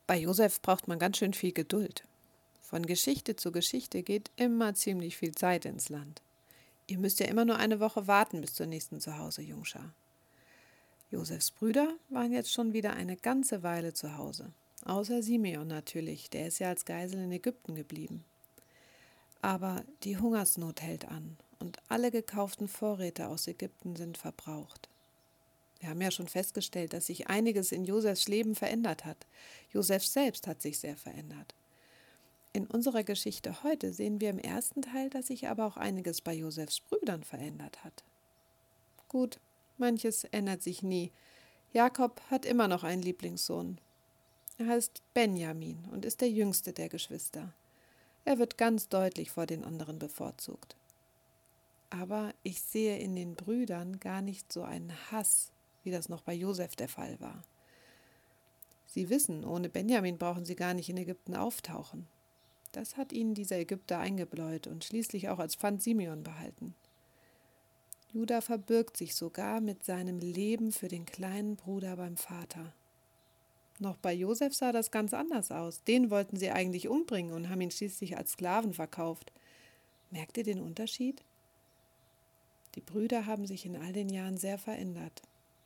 Bei Josef braucht man ganz schön viel Geduld. Von Geschichte zu Geschichte geht immer ziemlich viel Zeit ins Land. Ihr müsst ja immer nur eine Woche warten bis zur nächsten Zuhause-Jungschar. Josefs Brüder waren jetzt schon wieder eine ganze Weile zu Hause. Außer Simeon natürlich, der ist ja als Geisel in Ägypten geblieben. Aber die Hungersnot hält an und alle gekauften Vorräte aus Ägypten sind verbraucht. Wir haben ja schon festgestellt, dass sich einiges in Josefs Leben verändert hat. Josef selbst hat sich sehr verändert. In unserer Geschichte heute sehen wir im ersten Teil, dass sich aber auch einiges bei Josefs Brüdern verändert hat. Gut, manches ändert sich nie. Jakob hat immer noch einen Lieblingssohn. Er heißt Benjamin und ist der jüngste der Geschwister. Er wird ganz deutlich vor den anderen bevorzugt. Aber ich sehe in den Brüdern gar nicht so einen Hass, wie das noch bei Josef der Fall war. Sie wissen, ohne Benjamin brauchen sie gar nicht in Ägypten auftauchen. Das hat ihnen dieser Ägypter eingebläut und schließlich auch als Pfand Simeon behalten. Juda verbirgt sich sogar mit seinem Leben für den kleinen Bruder beim Vater. Noch bei Josef sah das ganz anders aus. Den wollten sie eigentlich umbringen und haben ihn schließlich als Sklaven verkauft. Merkt ihr den Unterschied? Die Brüder haben sich in all den Jahren sehr verändert.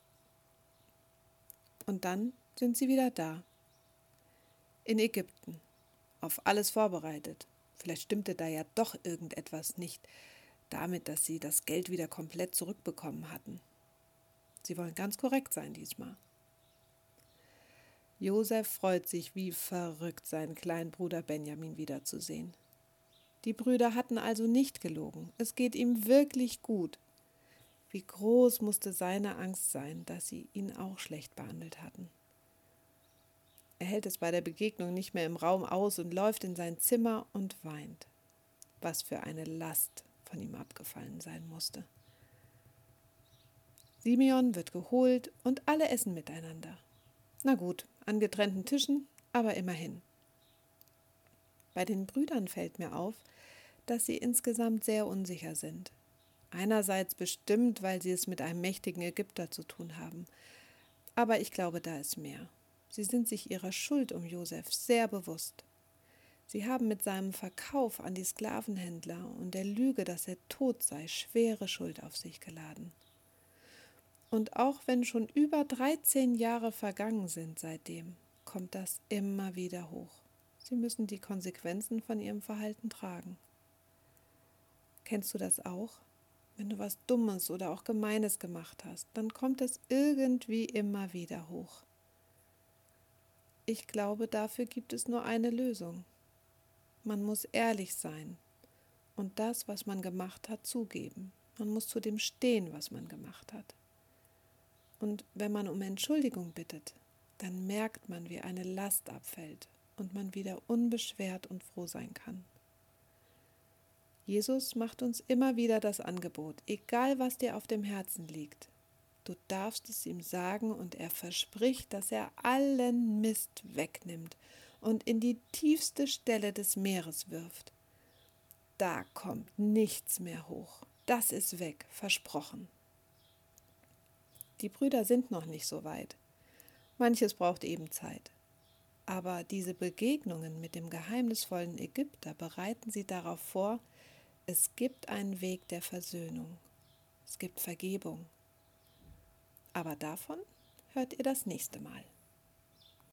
Und dann sind sie wieder da. In Ägypten. Auf alles vorbereitet. Vielleicht stimmte da ja doch irgendetwas nicht damit, dass sie das Geld wieder komplett zurückbekommen hatten. Sie wollen ganz korrekt sein diesmal. Josef freut sich wie verrückt, seinen kleinen Bruder Benjamin wiederzusehen. Die Brüder hatten also nicht gelogen. Es geht ihm wirklich gut. Wie groß musste seine Angst sein, dass sie ihn auch schlecht behandelt hatten. Er hält es bei der Begegnung nicht mehr im Raum aus und läuft in sein Zimmer und weint. Was für eine Last von ihm abgefallen sein musste. Simeon wird geholt und alle essen miteinander. Na gut, an getrennten Tischen, aber immerhin. Bei den Brüdern fällt mir auf, dass sie insgesamt sehr unsicher sind. Einerseits bestimmt, weil sie es mit einem mächtigen Ägypter zu tun haben. Aber ich glaube, da ist mehr. Sie sind sich ihrer Schuld um Josef sehr bewusst. Sie haben mit seinem Verkauf an die Sklavenhändler und der Lüge, dass er tot sei, schwere Schuld auf sich geladen. Und auch wenn schon über 13 Jahre vergangen sind seitdem, kommt das immer wieder hoch. Sie müssen die Konsequenzen von ihrem Verhalten tragen. Kennst du das auch? Wenn du was Dummes oder auch Gemeines gemacht hast, dann kommt es irgendwie immer wieder hoch. Ich glaube, dafür gibt es nur eine Lösung. Man muss ehrlich sein und das, was man gemacht hat, zugeben. Man muss zu dem stehen, was man gemacht hat. Und wenn man um Entschuldigung bittet, dann merkt man, wie eine Last abfällt und man wieder unbeschwert und froh sein kann. Jesus macht uns immer wieder das Angebot, egal was dir auf dem Herzen liegt. Du darfst es ihm sagen und er verspricht, dass er allen Mist wegnimmt und in die tiefste Stelle des Meeres wirft. Da kommt nichts mehr hoch. Das ist weg, versprochen. Die Brüder sind noch nicht so weit. Manches braucht eben Zeit. Aber diese Begegnungen mit dem geheimnisvollen Ägypter bereiten sie darauf vor, es gibt einen Weg der Versöhnung. Es gibt Vergebung. Aber davon hört ihr das nächste Mal.